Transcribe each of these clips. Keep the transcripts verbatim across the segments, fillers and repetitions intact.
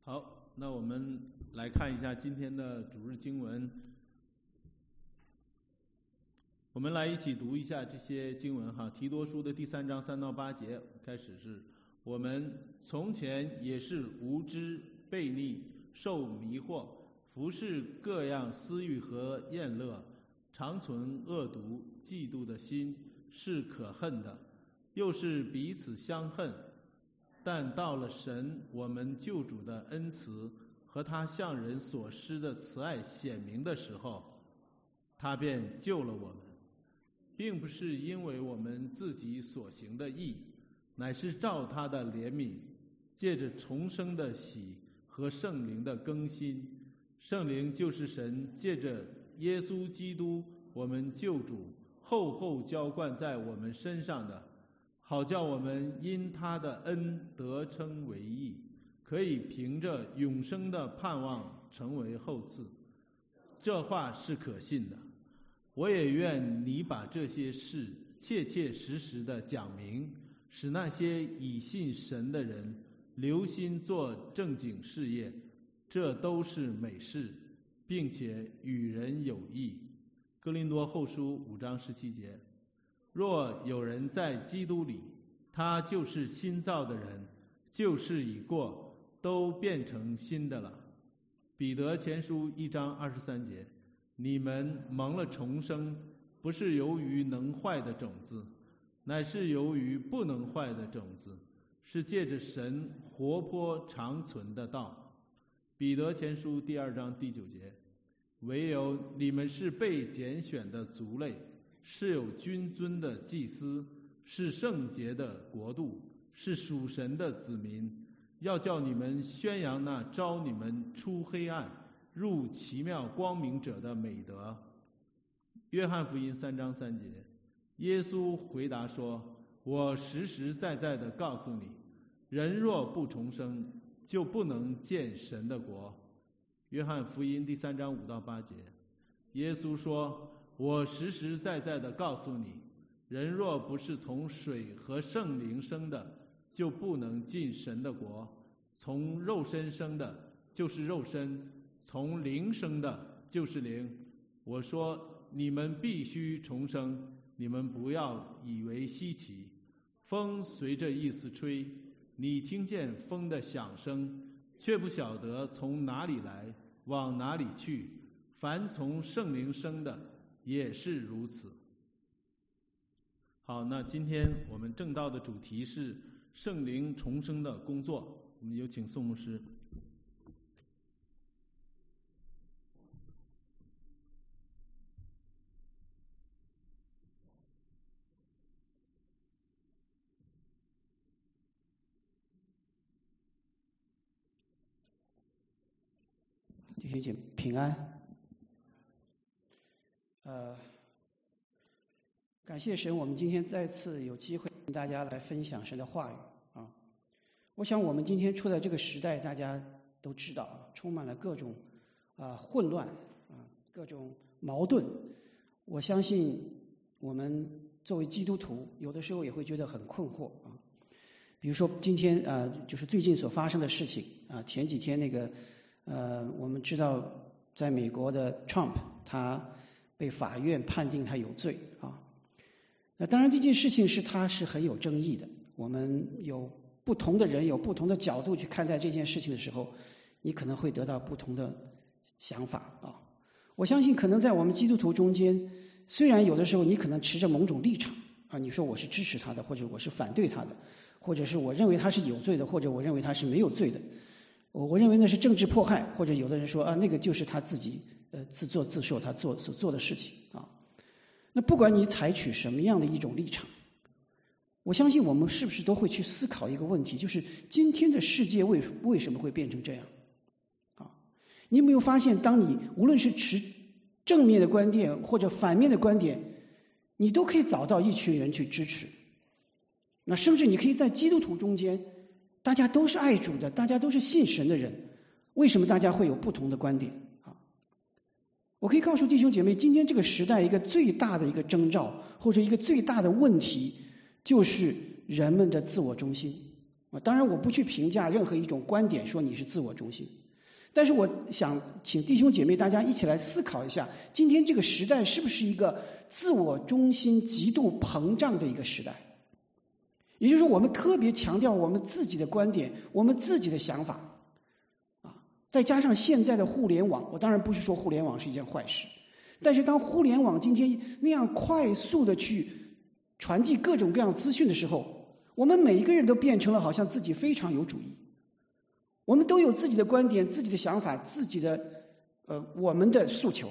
好，那我们来看一下今天的主日经文。我们来一起读一下这些经文哈。提多书的第三章三到八节开始是：我们从前也是无知、悖逆、受迷惑，服侍各样私欲和厌乐，常存恶毒、嫉妒的心，是可恨的，又是彼此相恨。但到了神我们救主的恩慈和他向人所施的慈爱显明的时候，他便救了我们，并不是因为我们自己所行的义，乃是照他的怜悯，借着重生的喜和圣灵的更新。圣灵就是神借着耶稣基督我们救主厚厚浇灌在我们身上的，好叫我们因他的恩得称为义，可以凭着永生的盼望成为后嗣。这话是可信的。我也愿你把这些事切切实实地讲明，使那些以信神的人留心做正经事业，这都是美事，并且与人有益。哥林多后书五章十七节。若有人在基督里，他就是新造的人，旧事已过，都变成新的了。彼得前书一章二十三节。你们蒙了重生，不是由于能坏的种子，乃是由于不能坏的种子，是借着神活泼长存的道。彼得前书第二章第九节。唯有你们是被拣选的族类，是有君尊的祭司，是圣洁的国度，是属神的子民，要叫你们宣扬那招你们出黑暗入奇妙光明者的美德。约翰福音三章三节。耶稣回答说：我实实在在地告诉你，人若不重生，就不能见神的国。约翰福音第三章五到八节。耶稣说：我实实在在地告诉你，人若不是从水和圣灵生的，就不能进神的国。从肉身生的，就是肉身；从灵生的，就是灵。我说你们必须重生，你们不要以为稀奇。风随着意思吹，你听见风的响声，却不晓得从哪里来，往哪里去。凡从圣灵生的，也是如此。好，那今天我们正道的主题是圣灵重生的工作。我们有请宋牧师。 弟兄姐妹平安。呃，感谢神，我们今天再次有机会跟大家来分享神的话语啊。我想我们今天处在这个时代，大家都知道，充满了各种啊、呃、混乱啊，各种矛盾。我相信我们作为基督徒，有的时候也会觉得很困惑啊。比如说今天呃，就是最近所发生的事情啊，前几天那个。呃，我们知道，在美国的 Trump 他被法院判定他有罪啊。那当然，这件事情是他是很有争议的。我们有不同的人有不同的角度去看待这件事情的时候，你可能会得到不同的想法啊。我相信，可能在我们基督徒中间，虽然有的时候你可能持着某种立场啊，你说我是支持他的，或者我是反对他的，或者是我认为他是有罪的，或者我认为他是没有罪的。我我认为那是政治迫害，或者有的人说啊，那个就是他自己呃自作自受，他做所做的事情啊。那不管你采取什么样的一种立场，我相信我们是不是都会去思考一个问题，就是今天的世界为为什么会变成这样？啊，你有没有发现，当你无论是持正面的观点或者反面的观点，你都可以找到一群人去支持。那甚至你可以在基督徒中间。大家都是爱主的，大家都是信神的人，为什么大家会有不同的观点啊？我可以告诉弟兄姐妹，今天这个时代一个最大的一个征兆，或者一个最大的问题，就是人们的自我中心啊，当然我不去评价任何一种观点说你是自我中心，但是我想请弟兄姐妹大家一起来思考一下，今天这个时代是不是一个自我中心极度膨胀的一个时代？也就是说，我们特别强调我们自己的观点，我们自己的想法，啊，再加上现在的互联网，我当然不是说互联网是一件坏事，但是当互联网今天那样快速的去传递各种各样资讯的时候，我们每一个人都变成了好像自己非常有主意，我们都有自己的观点、自己的想法、自己的呃我们的诉求，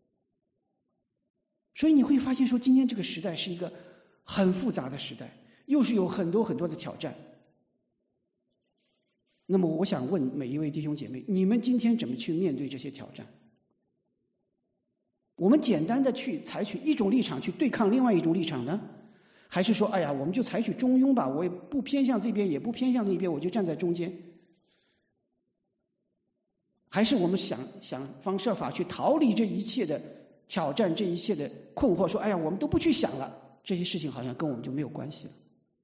所以你会发现说，今天这个时代是一个很复杂的时代，又是有很多很多的挑战。那么我想问每一位弟兄姐妹，你们今天怎么去面对这些挑战？我们简单的去采取一种立场去对抗另外一种立场呢？还是说，哎呀，我们就采取中庸吧，我也不偏向这边，也不偏向那边，我就站在中间？还是我们想想方设法去逃离这一切的挑战，这一切的困惑，说，哎呀，我们都不去想了，这些事情好像跟我们就没有关系了。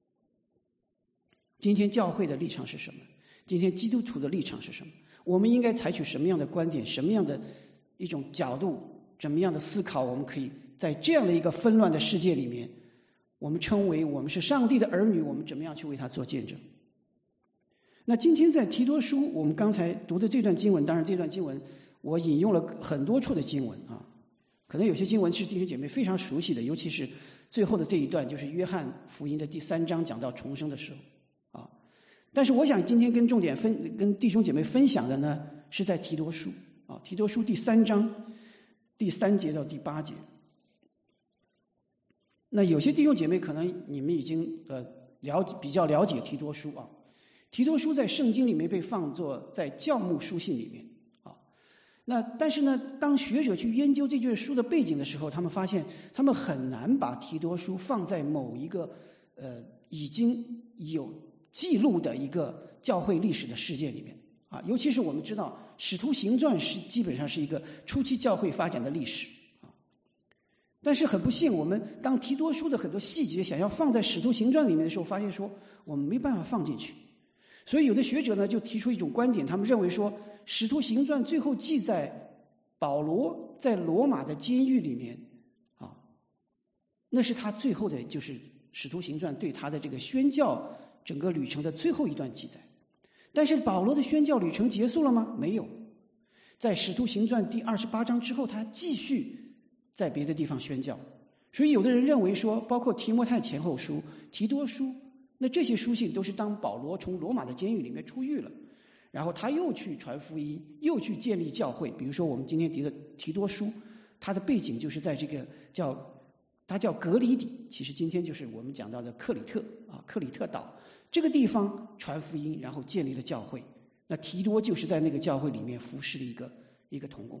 今天教会的立场是什么？今天基督徒的立场是什么？我们应该采取什么样的观点，什么样的一种角度，怎么样的思考，我们可以在这样的一个纷乱的世界里面，我们称为我们是上帝的儿女，我们怎么样去为他做见证？那今天在提多书，我们刚才读的这段经文，当然这段经文我引用了很多处的经文啊，可能有些经文是弟兄姐妹非常熟悉的，尤其是最后的这一段，就是约翰福音的第三章讲到重生的时候啊。但是我想今天跟重点分跟弟兄姐妹分享的呢，是在提多书啊，提多书第三章第三节到第八节。那有些弟兄姐妹可能你们已经呃了解比较了解提多书啊，提多书在圣经里面被放作在教牧书信里面啊。那但是呢，当学者去研究这卷书的背景的时候，他们发现他们很难把提多书放在某一个呃已经有记录的一个教会历史的事件里面啊。尤其是我们知道《使徒行传》是基本上是一个初期教会发展的历史。但是很不幸，我们当提多书的很多细节想要放在《使徒行传》里面的时候，发现说我们没办法放进去。所以有的学者呢就提出一种观点，他们认为说《使徒行传》最后记载保罗在罗马的监狱里面啊，那是他最后的就是《使徒行传》对他的这个宣教整个旅程的最后一段记载。但是保罗的宣教旅程结束了吗？没有。在《使徒行传》第二十八章之后，他继续在别的地方宣教。所以有的人认为说，包括提摩太前后书、提多书，那这些书信都是当保罗从罗马的监狱里面出狱了，然后他又去传福音，又去建立教会。比如说我们今天提的提多书，它的背景就是在这个叫它叫格里底，其实今天就是我们讲到的克里特啊，克里特岛这个地方传福音，然后建立了教会。那提多就是在那个教会里面服侍的一个一个同工。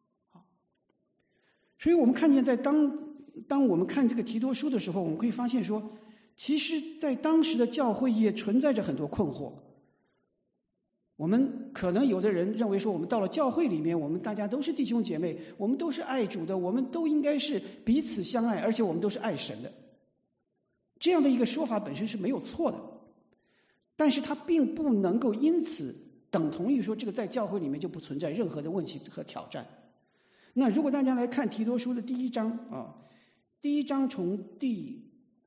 所以我们看见在当当我们看这个提多书的时候，我们可以发现说，其实在当时的教会也存在着很多困惑。我们可能有的人认为说，我们到了教会里面，我们大家都是弟兄姐妹，我们都是爱主的，我们都应该是彼此相爱，而且我们都是爱神的。这样的一个说法本身是没有错的，但是它并不能够因此等同于说这个在教会里面就不存在任何的问题和挑战。那如果大家来看提多书的第一章啊，第一章从第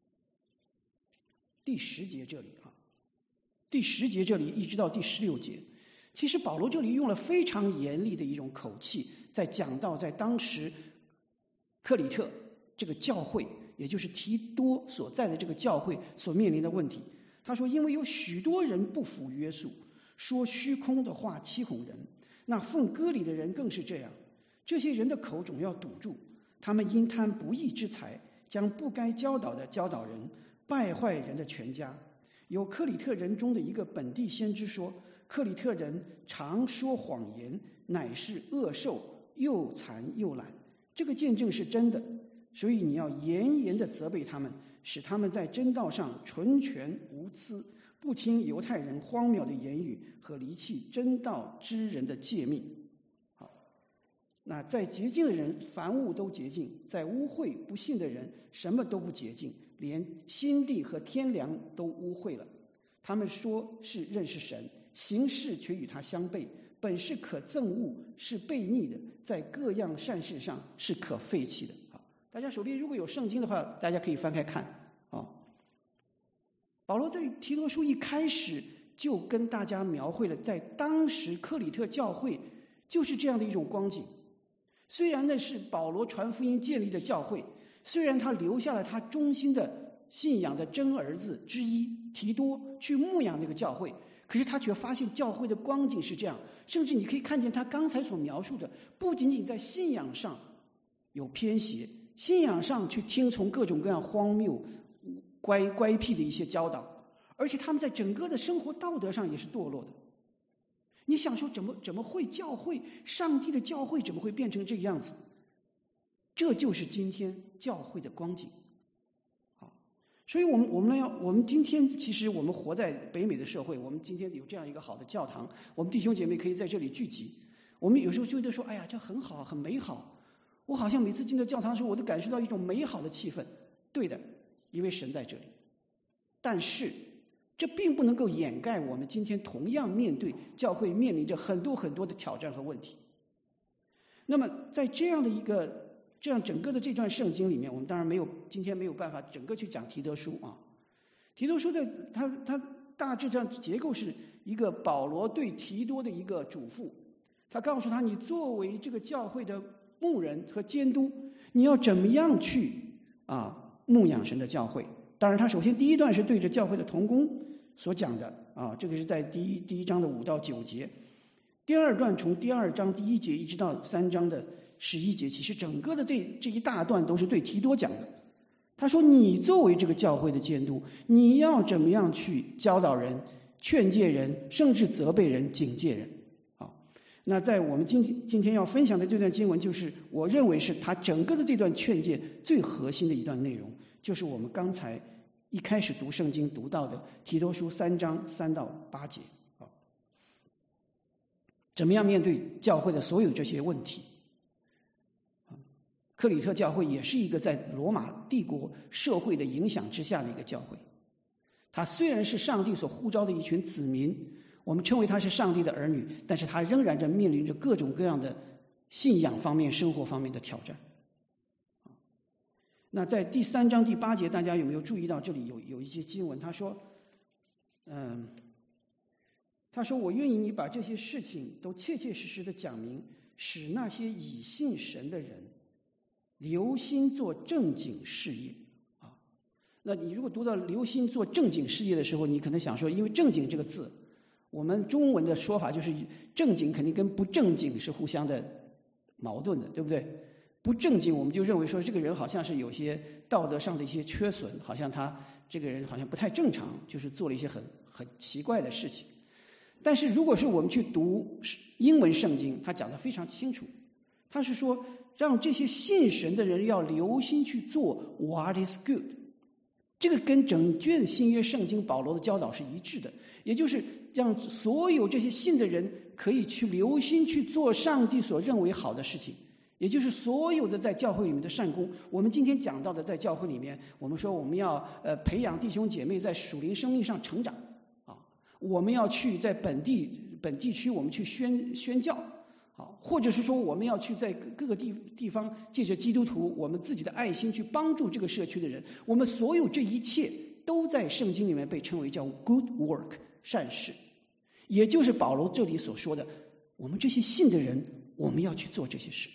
第十节这里啊，第十节这里一直到第十六节，其实保罗这里用了非常严厉的一种口气，在讲到在当时克里特这个教会，也就是提多所在的这个教会所面临的问题。他说，因为有许多人不服约束，说虚空的话欺哄人，那奉割礼的人更是这样。这些人的口总要堵住，他们因贪不义之财，将不该教导的教导人，败坏人的全家。有克里特人中的一个本地先知说，克里特人常说谎言，乃是恶兽，又残又懒。这个见证是真的，所以你要严严地责备他们，使他们在真道上纯全无疵，不听犹太人荒谬的言语和离弃真道之人的诫命。那在洁净的人，凡物都洁净；在污秽不信的人，什么都不洁净，连心地和天良都污秽了。 他们说是认识神，行事却与他相悖，本是可憎恶，是悖逆的，在各样善事上是可废弃的。好，大家手边如果有圣经的话，大家可以翻开看啊。保罗在提多书一开始就跟大家描绘了，在当时克里特教会就是这样的一种光景。虽然那是保罗传福音建立的教会，虽然他留下了他忠心的信仰的真儿子之一提多去牧养那个教会，可是他却发现教会的光景是这样，甚至你可以看见他刚才所描述的，不仅仅在信仰上有偏斜，信仰上去听从各种各样荒谬、乖乖僻的一些教导，而且他们在整个的生活道德上也是堕落的。你想说怎么怎么会教会上帝的教会怎么会变成这个样子？这就是今天教会的光景。好，所以我们我们要我们今天其实我们活在北美的社会，我们今天有这样一个好的教堂，我们弟兄姐妹可以在这里聚集。我们有时候觉得说，哎呀，这很好，很美好。我好像每次进到教堂的时候，我都感受到一种美好的气氛。对的，因为神在这里。但是这并不能够掩盖我们今天同样面对教会面临着很多很多的挑战和问题。那么在这样的一个这样整个的这段圣经里面，我们当然没有今天没有办法整个去讲提多书啊。提多书在它它大致上结构是一个保罗对提多的一个嘱咐，他告诉他，你作为这个教会的牧人和监督，你要怎么样去啊牧养神的教会。当然他首先第一段是对着教会的同工所讲的啊，这个是在第一第一章的五到九节。第二段从第二章第一节一直到三章的十一节，其实整个的这这一大段都是对提多讲的。他说，你作为这个教会的监督，你要怎么样去教导人、劝诫人，甚至责备人、警戒人。好，那在我们今天今天要分享的这段经文，就是我认为是他整个的这段劝诫最核心的一段内容，就是我们刚才一开始读圣经读到的提多书三章三到八节。好，怎么样面对教会的所有这些问题？克里特教会也是一个在罗马帝国社会的影响之下的一个教会。它虽然是上帝所呼召的一群子民，我们称为他是上帝的儿女，但是他仍然在面临着各种各样的信仰方面、生活方面的挑战。那在第三章第八节，大家有没有注意到这里有有一些经文？他说，嗯，他说我愿意你把这些事情都切切实实的讲明，使那些以信神的人留心做正经事业啊。那你如果读到留心做正经事业的时候，你可能想说，因为正经这个字，我们中文的说法就是正经肯定跟不正经是互相的矛盾的，对不对？不正经我们就认为说这个人好像是有些道德上的一些缺损，好像他这个人好像不太正常，就是做了一些很很奇怪的事情。但是如果是我们去读英文圣经，他讲得非常清楚，他是说让这些信神的人要留心去做 what is good。 这个跟整卷新约圣经保罗的教导是一致的，也就是让所有这些信的人可以去留心去做上帝所认为好的事情，也就是所有的在教会里面的善功。我们今天讲到的在教会里面，我们说我们要呃培养弟兄姐妹在属灵生命上成长啊，我们要去在本地本地区我们去宣宣教，好，或者是说我们要去在各个地地方借着基督徒我们自己的爱心去帮助这个社区的人，我们所有这一切都在圣经里面被称为叫 good work 善事，也就是保罗这里所说的，我们这些信的人我们要去做这些事。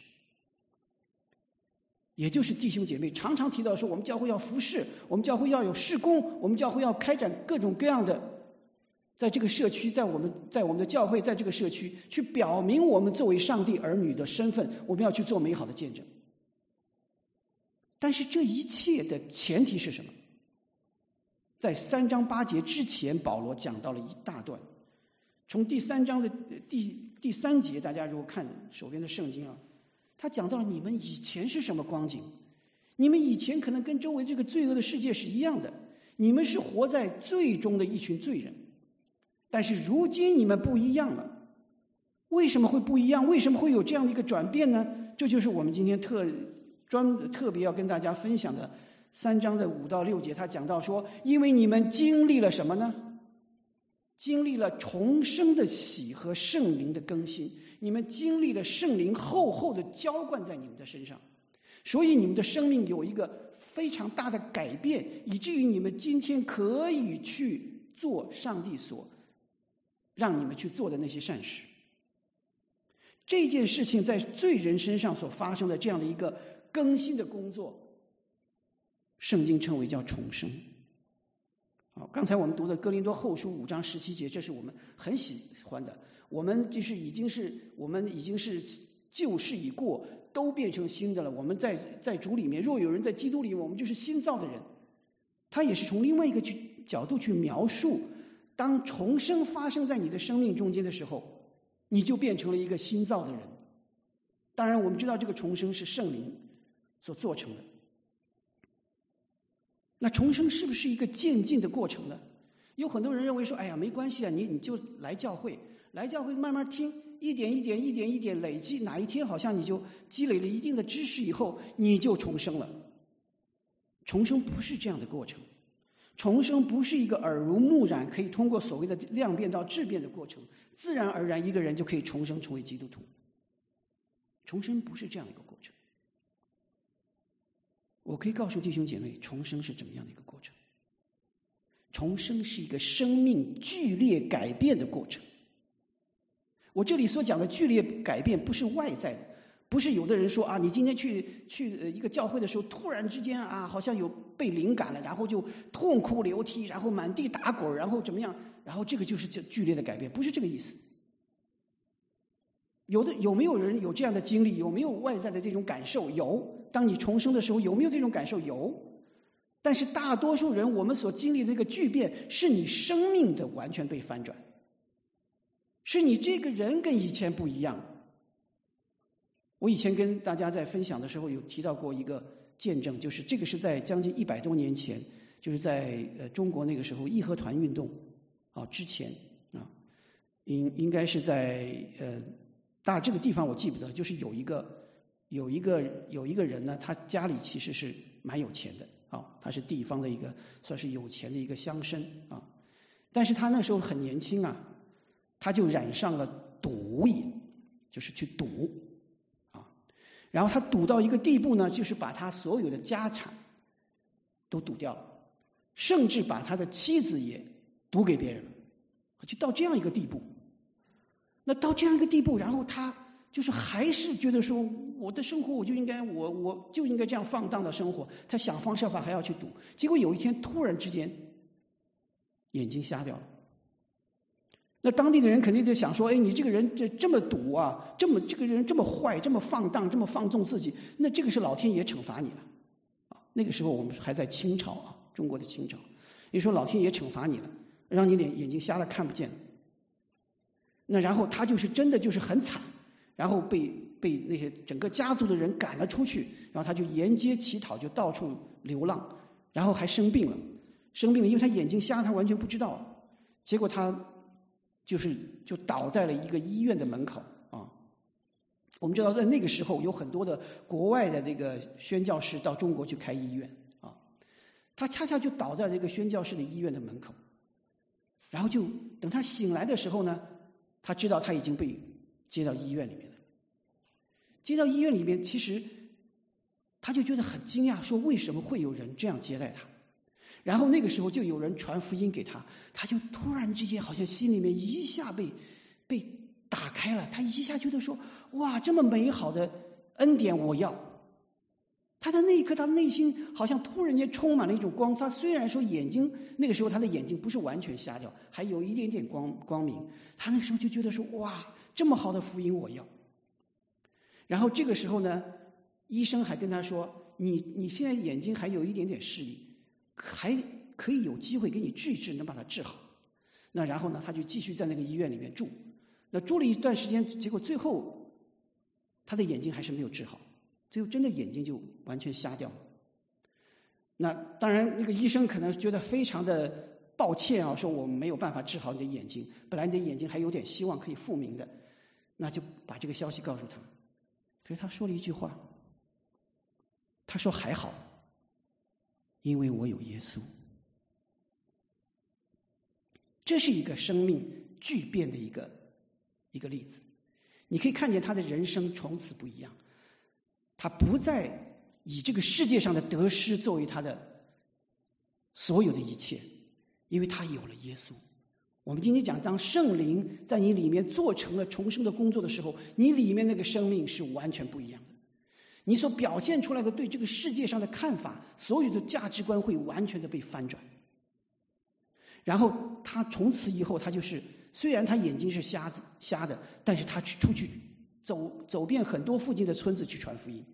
也就是弟兄姐妹常常提到说，我们教会要服侍，我们教会要有事工，我们教会要开展各种各样的，在这个社区，在我们在我们的教会，在这个社区去表明我们作为上帝儿女的身份，我们要去做美好的见证。但是这一切的前提是什么？在三章八节之前，保罗讲到了一大段，从第三章的第第三节，大家如果看手边的圣经啊，他讲到了你们以前是什么光景，你们以前可能跟周围这个罪恶的世界是一样的，你们是活在罪中的一群罪人，但是如今你们不一样了。为什么会不一样？为什么会有这样的一个转变呢？这就是我们今天特专特别要跟大家分享的三章的五到六节，他讲到说，因为你们经历了什么呢？ 经历了重生的喜和圣灵的更新，你们经历了圣灵厚厚的浇灌在你们的身上，所以你们的生命有一个非常大的改变，以至于你们今天可以去做上帝所让你们去做的那些善事。这件事情在罪人身上所发生的这样的一个更新的工作，圣经称为叫重生。好，刚才我们读的哥林多后书五章十七节，这是我们很喜欢的。我们就是已经是我们已经是旧事已过，都变成新的了。我们在在主里面，若有人在基督里面，我们就是新造的人。他也是从另外一个去角度去描述，当重生发生在你的生命中间的时候，你就变成了一个新造的人。当然，我们知道这个重生是圣灵所做成的。那重生是不是一个渐进的过程呢？有很多人认为说，哎呀，没关系啊，你你就来教会，来教会慢慢听，一点一点、一点一点累积，哪一天好像你就积累了一定的知识以后，你就重生了。重生不是这样的过程，重生不是一个耳濡目染，可以通过所谓的量变到质变的过程，自然而然一个人就可以重生成为基督徒。重生不是这样的一个过程。我可以告诉弟兄姐妹，重生是怎么样的一个过程？重生是一个生命剧烈改变的过程。我这里所讲的剧烈改变不是外在的，不是有的人说啊，你今天去去一个教会的时候，突然之间啊，好像有被灵感了，然后就痛哭流涕，然后满地打滚，然后怎么样？然后这个就是剧烈的改变，不是这个意思。有的有没有人有这样的经历？有没有外在的这种感受？有。当你重生的时候，有没有这种感受？有。但是大多数人，我们所经历的那个巨变，是你生命的完全被翻转，是你这个人跟以前不一样。我以前跟大家在分享的时候，有提到过一个见证，就是这个是在将近一百多年前，就是在呃中国那个时候义和团运动啊之前啊，应应该是在呃。当然，这个地方我记不得，就是有一个有一个有一个人呢，他家里其实是蛮有钱的啊，他是地方的一个算是有钱的一个乡绅啊，但是他那时候很年轻啊，他就染上了赌瘾，就是去赌啊，然后他赌到一个地步呢，就是把他所有的家产都赌掉了，甚至把他的妻子也赌给别人了，就到这样一个地步。那到这样一个地步，然后他就是还是觉得说，我的生活我就应该我我就应该这样放荡的生活，他想方设法还要去赌，结果有一天突然之间眼睛瞎掉了。那当地的人肯定就想说，哎，你这个人这这么赌啊，这么这个人这么坏，这么放荡，这么放纵自己，那这个是老天爷惩罚你了啊。那个时候我们还在清朝啊，中国的清朝，你说老天爷惩罚你了，让你脸眼睛瞎了看不见了。那然后他就是真的就是很惨，然后被被那些整个家族的人赶了出去，然后他就沿街乞讨，就到处流浪，然后还生病了，生病了，因为他眼睛瞎，他完全不知道，结果他就是就倒在了一个医院的门口啊。我们知道在那个时候有很多的国外的这个宣教士到中国去开医院啊，他恰恰就倒在这个宣教士的医院的门口，然后就等他醒来的时候呢。他知道他已经被接到医院里面了。接到医院里面，其实他就觉得很惊讶，说为什么会有人这样接待他？然后那个时候就有人传福音给他，他就突然之间好像心里面一下被被打开了，他一下觉得说，哇，这么美好的恩典我要。他的那一刻，他的内心好像突然间充满了一种光。他虽然说眼睛那个时候他的眼睛不是完全瞎掉，还有一点点光光明。他那个时候就觉得说，哇，这么好的福音我要。然后这个时候呢，医生还跟他说，你你现在眼睛还有一点点视力，还可以有机会给你治一治，能把它治好。那然后呢，他就继续在那个医院里面住。那住了一段时间，结果最后他的眼睛还是没有治好。最后真的眼睛就完全瞎掉了。那当然那个医生可能觉得非常的抱歉啊，说我们没有办法治好你的眼睛，本来你的眼睛还有点希望可以复明的，那就把这个消息告诉他。可是他说了一句话，他说还好，因为我有耶稣。 这是一个生命巨变的一个一个例子。你可以看见他的人生从此不一样，他不再以这个世界上的得失作为他的所有的一切，因为他有了耶稣。我们今天讲，当圣灵在你里面做成了重生的工作的时候，你里面那个生命是完全不一样的。你所表现出来的对这个世界上的看法，所有的价值观会完全的被翻转。然后他从此以后，他就是虽然他眼睛是瞎子瞎的，但是他去出去走走遍很多附近的村子去传福音。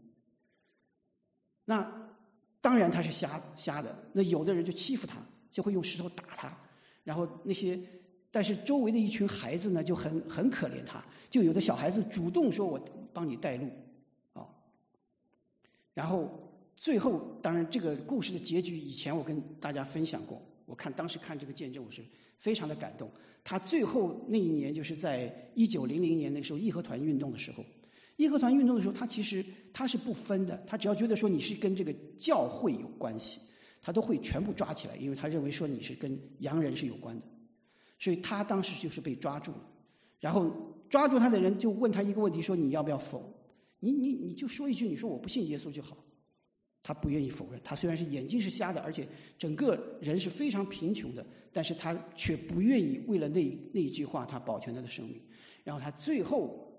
那当然他是瞎瞎的，那有的人就欺负他，就会用石头打他，然后那些但是周围的一群孩子呢就很很可怜他，就有的小孩子主动说我帮你带路啊、哦。然后最后当然这个故事的结局以前我跟大家分享过，我看当时看这个见证我是非常的感动。他最后那一年就是在一九零零年那个时候义和团运动的时候，义和团运动的时候他其实他是不分的，他只要觉得说你是跟这个教会有关系，他都会全部抓起来，因为他认为说你是跟洋人是有关的。所以他当时就是被抓住了，然后抓住他的人就问他一个问题，说你要不要否？你你你就说一句，你说我不信耶稣就好。他不愿意否认，他虽然是眼睛是瞎的，而且整个人是非常贫穷的，但是他却不愿意为了那那一句话他保全他的生命。然后他最后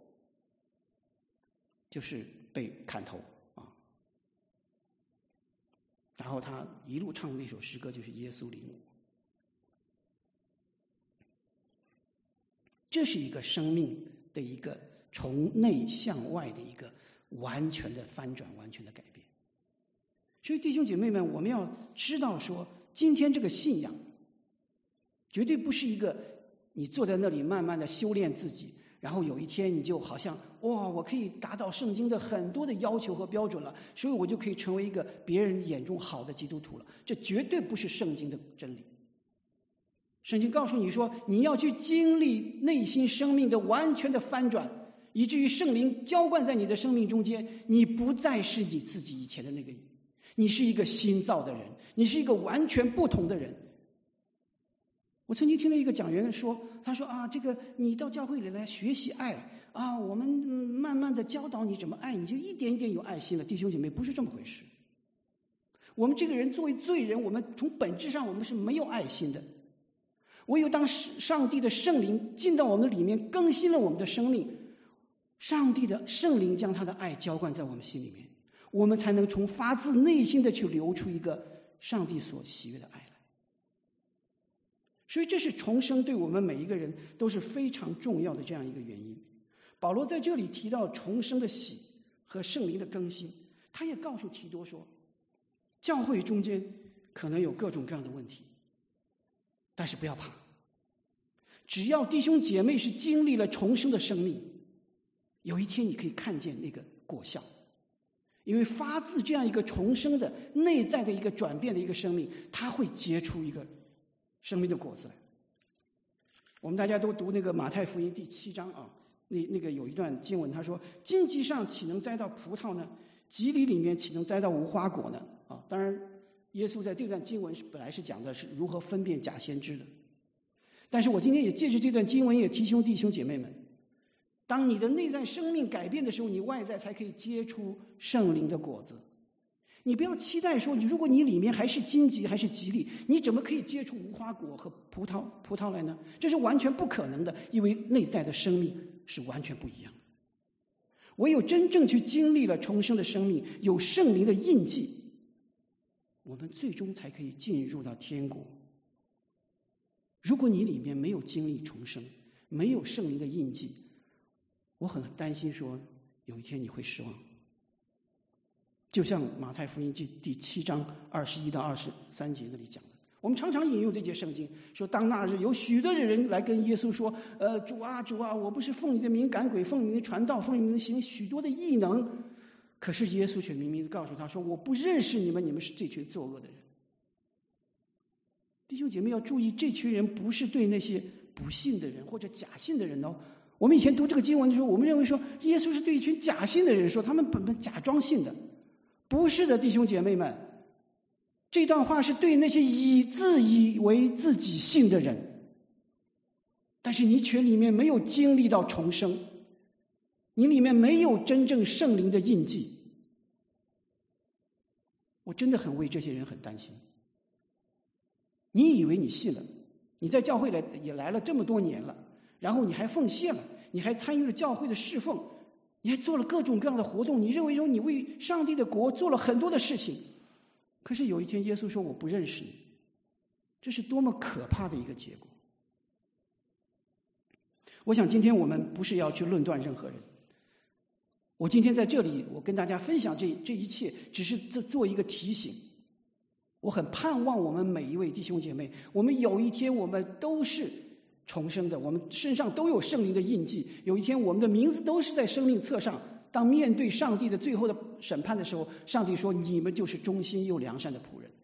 就是被砍头啊。然后他一路唱的那首诗歌就是耶稣领我。这是一个生命的一个从内向外的一个完全的翻转，完全的改变。所以弟兄姐妹们，我们要知道说，今天这个信仰绝对不是一个你坐在那里慢慢的修炼自己，然后有一天你就好像哇，我可以达到圣经的很多的要求和标准了，所以我就可以成为一个别人眼中好的基督徒了。这绝对不是圣经的真理。圣经告诉你说，你要去经历内心生命的完全的翻转，以至于圣灵浇灌在你的生命中间，你不再是你自己以前的那个，你是一个新造的人，你是一个完全不同的人。我曾经听了一个讲员说，他说啊，这个你到教会里来学习爱啊，我们慢慢的教导你怎么爱，你就一点一点有爱心了。弟兄姐妹，不是这么回事。我们这个人作为罪人，我们从本质上我们是没有爱心的。唯有当上帝的圣灵进到我们的里面，更新了我们的生命，上帝的圣灵将他的爱浇灌在我们心里面，我们才能从发自内心的去流出一个上帝所喜悦的爱来。所以这是重生对我们每一个人都是非常重要的这样一个原因。保罗在这里提到重生的喜和圣灵的更新，他也告诉提多说，教会中间可能有各种各样的问题，但是不要怕，只要弟兄姐妹是经历了重生的生命，有一天你可以看见那个果效。因为发自这样一个重生的内在的一个转变的一个生命，它会结出一个生命的果子来。我们大家都读那个马太福音第七章啊，那那个有一段经文，他说：“荆棘上岂能栽到葡萄呢？棘里里面岂能栽到无花果呢？”啊，当然，耶稣在这段经文是本来是讲的是如何分辨假先知的，但是我今天也借着这段经文也提醒弟兄姐妹们，当你的内在生命改变的时候，你外在才可以结出圣灵的果子。你不要期待说，如果你里面还是荆棘还是棘里，你怎么可以结出无花果和葡萄葡萄来呢？这是完全不可能的，因为内在的生命是完全不一样的。唯有真正去经历了重生的生命，有圣灵的印记，我们最终才可以进入到天国。如果你里面没有经历重生，没有圣灵的印记，我很担心说有一天你会失望。就像马太福音第第七章二十一到二十三节那里讲的，我们常常引用这节圣经，说当那日有许多的人来跟耶稣说，呃，主啊主啊，我不是奉你的名赶鬼，奉你的名传道，奉你的名行许多的异能，可是耶稣却明明告诉他说，我不认识你们，你们是这群作恶的人。弟兄姐妹要注意，这群人不是对那些不信的人或者假信的人哦。我们以前读这个经文的时候，我们认为说耶稣是对一群假信的人说，他们本本假装信的。不是的，弟兄姐妹们，这段话是对那些以自以为自己信的人。 但是你却里面没有经历到重生，你里面没有真正圣灵的印记。我真的很为这些人很担心。你以为你信了，你在教会来也来了这么多年了，然后你还奉献了，你还参与了教会的侍奉，你还做了各种各样的活动，你认为说你为上帝的国做了很多的事情，可是有一天耶稣说我不认识你，这是多么可怕的一个结果。我想今天我们不是要去论断任何人，我今天在这里我跟大家分享这这一切，只是做做一个提醒。我很盼望我们每一位弟兄姐妹，我们有一天我们都是重生的，我们身上都有圣灵的印记，有一天我们的名字都是在生命册上，当面对上帝的最后的审判的时候，上帝说你们就是忠心又良善的仆人。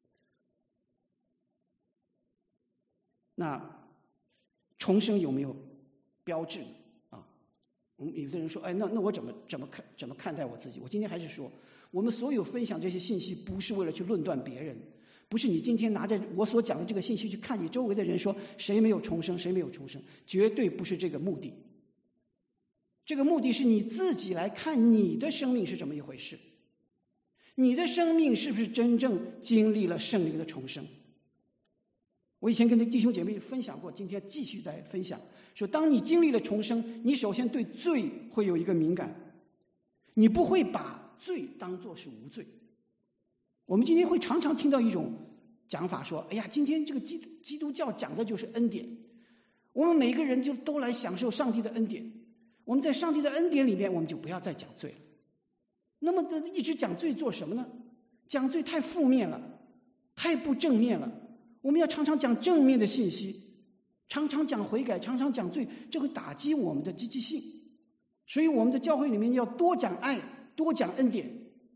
那重生有没有标志啊？我们有的人说，哎，那那我怎么怎么看怎么看待我自己？我今天还是说，我们所有分享这些信息，不是为了去论断别人，不是你今天拿着我所讲的这个信息去看你周围的人，说谁没有重生，谁没有重生，绝对不是这个目的。这个目的是你自己来看你的生命是怎么一回事，你的生命是不是真正经历了圣灵的重生？我以前跟弟兄姐妹分享过，今天继续再分享，说当你经历了重生，你首先对罪会有一个敏感，你不会把罪当作是无罪。我们今天会常常听到一种讲法说，哎呀，今天这个基基督教讲的就是恩典，我们每个人就都来享受上帝的恩典，我们在上帝的恩典里面，我们就不要再讲罪了。那么一直讲罪做什么呢？讲罪太负面了，太不正面了。我们要常常讲正面的信息，常常讲悔改，常常讲罪，这会打击我们的积极性。所以我们的教会里面要多讲爱，多讲恩典。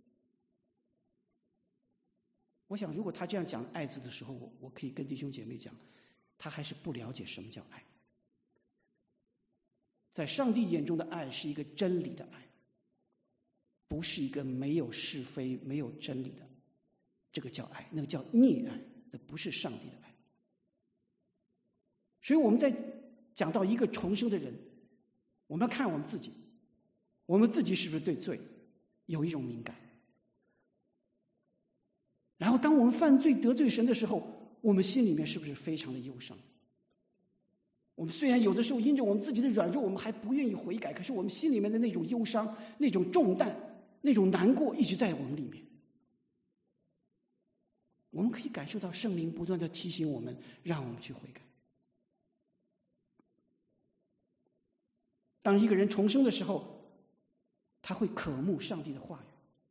我想如果他这样讲爱字的时候，我我可以跟弟兄姐妹讲，他还是不了解什么叫爱。在上帝眼中的爱是一个真理的爱，不是一个没有是非没有真理的，这个叫爱，那个叫溺爱，那不是上帝的爱。所以我们在讲到一个重生的人，我们要看我们自己，我们自己是不是对罪有一种敏感。然后当我们犯罪得罪神的时候，我们心里面是不是非常的忧伤？我们虽然有的时候因着我们自己的软弱，我们还不愿意悔改，可是我们心里面的那种忧伤，那种重担，那种难过一直在我们里面。我们可以感受到圣灵不断的提醒我们，让我们去悔改。当一个人重生的时候，他会渴慕上帝的话语。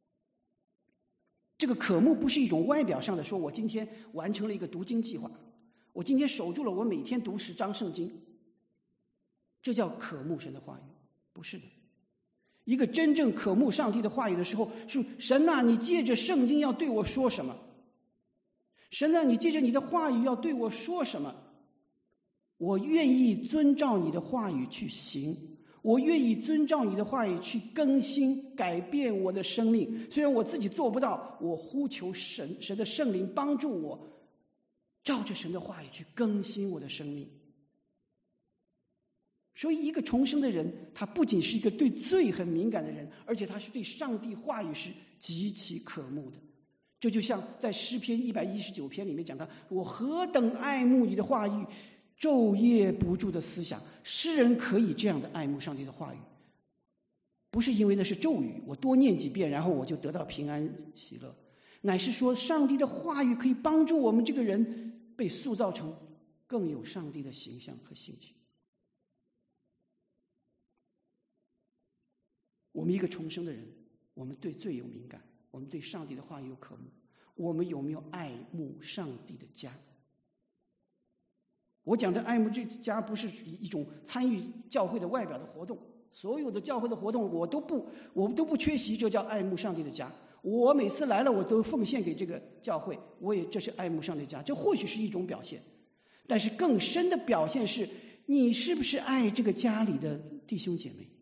这个渴慕不是一种外表上的说，我今天完成了一个读经计划，我今天守住了我每天读十章圣经，这叫渴慕神的话语。不是的，一个真正渴慕上帝的话语的时候，是神啊，你借着圣经要对我说什么？神啊，你借着你的话语要对我说什么？我愿意遵照你的话语去行，我愿意遵照你的话语去更新改变我的生命。虽然我自己做不到，我呼求神神的圣灵帮助我，照着神的话语去更新我的生命。所以一个重生的人，他不仅是一个对罪很敏感的人，而且他是对上帝话语是极其渴慕的。这就像在诗篇一百一十九篇里面讲到，我何等爱慕你的话语，昼夜不住的思想。诗人可以这样的爱慕上帝的话语，不是因为那是咒语，我多念几遍然后我就得到平安喜乐，乃是说上帝的话语可以帮助我们这个人被塑造成更有上帝的形象和性情。我们一个重生的人，我们对罪有敏感，我们对上帝的话语有渴慕，我们有没有爱慕上帝的家？我讲的爱慕这家不是一种参与教会的外表的活动，所有的教会的活动我都不我们都不缺席，这叫爱慕上帝的家。我每次来了我都奉献给这个教会，我也这是爱慕上帝的家，这或许是一种表现，但是更深的表现是你是不是爱这个家里的弟兄姐妹？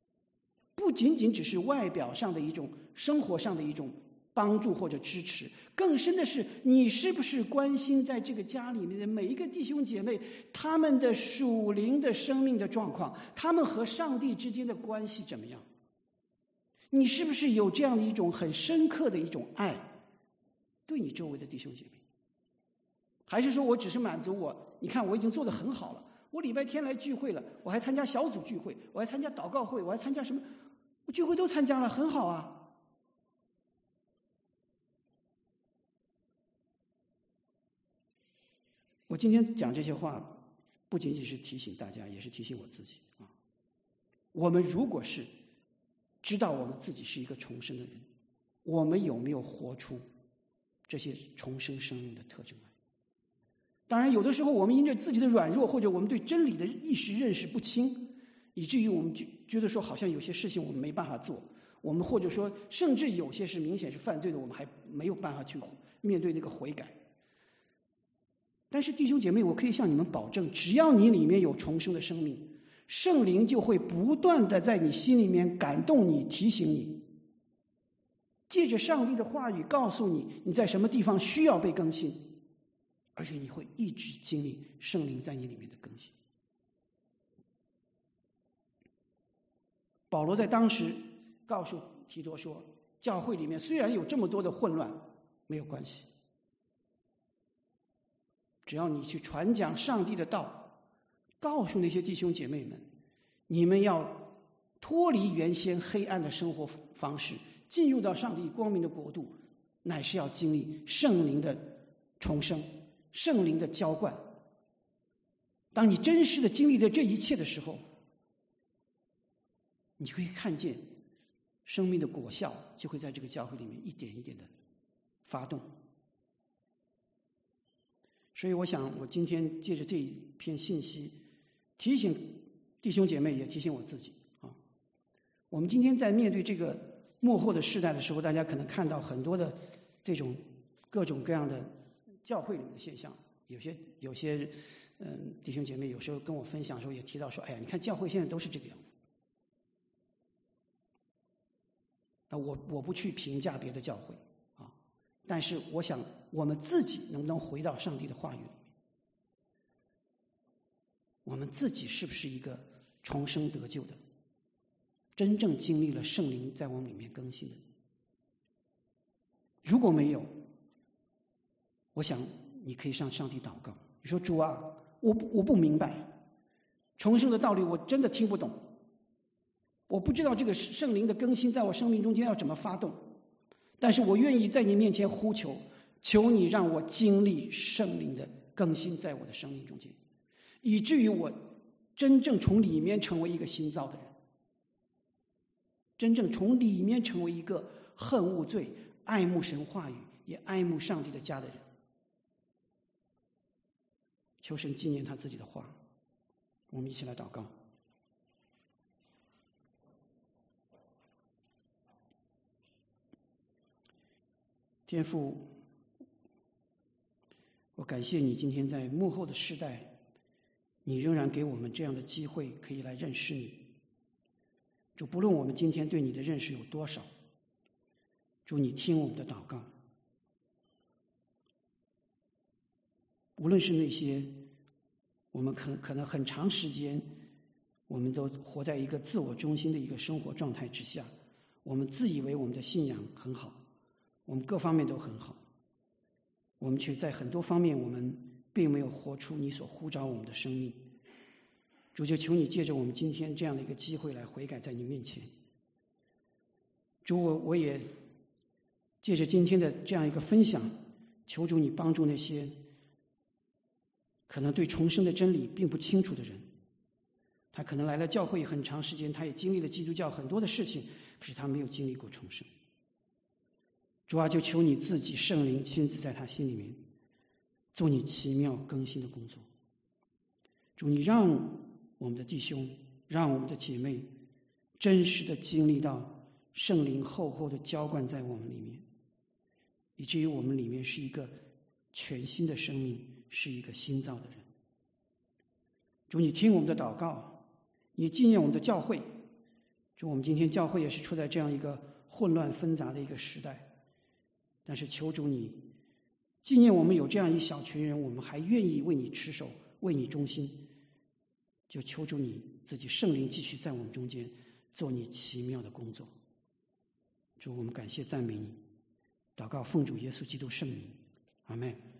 不仅仅只是外表上的一种生活上的一种帮助或者支持， 更深的是，你是不是关心在这个家里面的每一个弟兄姐妹，他们的属灵的生命的状况，他们和上帝之间的关系怎么样？你是不是有这样的一种很深刻的一种爱，对你周围的弟兄姐妹？还是说我只是满足我，你看我已经做得很好了，我礼拜天来聚会了，我还参加小组聚会，我还参加祷告会，我还参加什么？我聚会都参加了，很好啊。我今天讲这些话，不仅仅是提醒大家，也是提醒我自己啊。我们如果是知道我们自己是一个重生的人，我们有没有活出这些重生生命的特征来？当然，有的时候我们因着自己的软弱，或者我们对真理的意识认识不清，以至于我们觉得说好像有些事情我们没办法做，我们或者说甚至有些是明显是犯罪的，我们还没有办法去面对那个悔改。但是弟兄姐妹，我可以向你们保证，只要你里面有重生的生命，圣灵就会不断的在你心里面感动你，提醒你，借着上帝的话语告诉你你在什么地方需要被更新，而且你会一直经历圣灵在你里面的更新。保罗在当时告诉提多说，教会里面虽然有这么多的混乱，没有关系，只要你去传讲上帝的道，告诉那些弟兄姐妹们，你们要脱离原先黑暗的生活方式，进入到上帝光明的国度，乃是要经历圣灵的重生，圣灵的浇灌。当你真实的经历了这一切的时候，你就会看见生命的果效就会在这个教会里面一点一点的发动。所以我想我今天借着这一篇信息提醒弟兄姐妹，也提醒我自己啊。我们今天在面对这个末后的世代的时候，大家可能看到很多的这种各种各样的教会里面的现象，有些有些嗯弟兄姐妹有时候跟我分享的时候也提到说，哎呀，你看教会现在都是这个样子。啊，我我不去评价别的教会啊，但是我想我们自己能不能回到上帝的话语里面？我们自己是不是一个重生得救的，真正经历了圣灵在我们里面更新的？如果没有，我想你可以向上帝祷告，你说主啊，我不我不明白重生的道理，我真的听不懂。我不知道这个圣灵的更新在我生命中间要怎么发动，但是我愿意在你面前呼求，求你让我经历圣灵的更新在我的生命中间，以至于我真正从里面成为一个新造的人，真正从里面成为一个恨恶罪、爱慕神话语也爱慕上帝的家的人。求神纪念他自己的话，我们一起来祷告。天父，我感谢你今天在幕后的世代，你仍然给我们这样的机会可以来认识你。主，不论我们今天对你的认识有多少，主，你听我们的祷告。无论是那些我们可可能很长时间我们都活在一个自我中心的一个生活状态之下，我们自以为我们的信仰很好，我们各方面都很好，我们却在很多方面我们并没有活出你所呼召我们的生命。主，就求你借着我们今天这样的一个机会来悔改在你面前。主，我我也借着今天的这样一个分享，求主你帮助那些可能对重生的真理并不清楚的人，他可能来了教会很长时间，他也经历了基督教很多的事情，可是他没有经历过重生。主啊，就求你自己圣灵亲自在他心里面做你奇妙更新的工作。主，你让我们的弟兄，让我们的姐妹真实的经历到圣灵厚厚的浇灌在我们里面，以至于我们里面是一个全新的生命，是一个新造的人。主，你听我们的祷告，你纪念我们的教会。主，我们今天教会也是处在这样一个混乱纷杂的一个时代，但是求主你纪念我们有这样一小群人，我们还愿意为你持守，为你忠心，就求主你自己圣灵继续在我们中间做你奇妙的工作。主，我们感谢赞美你，祷告奉主耶稣基督圣名，阿们。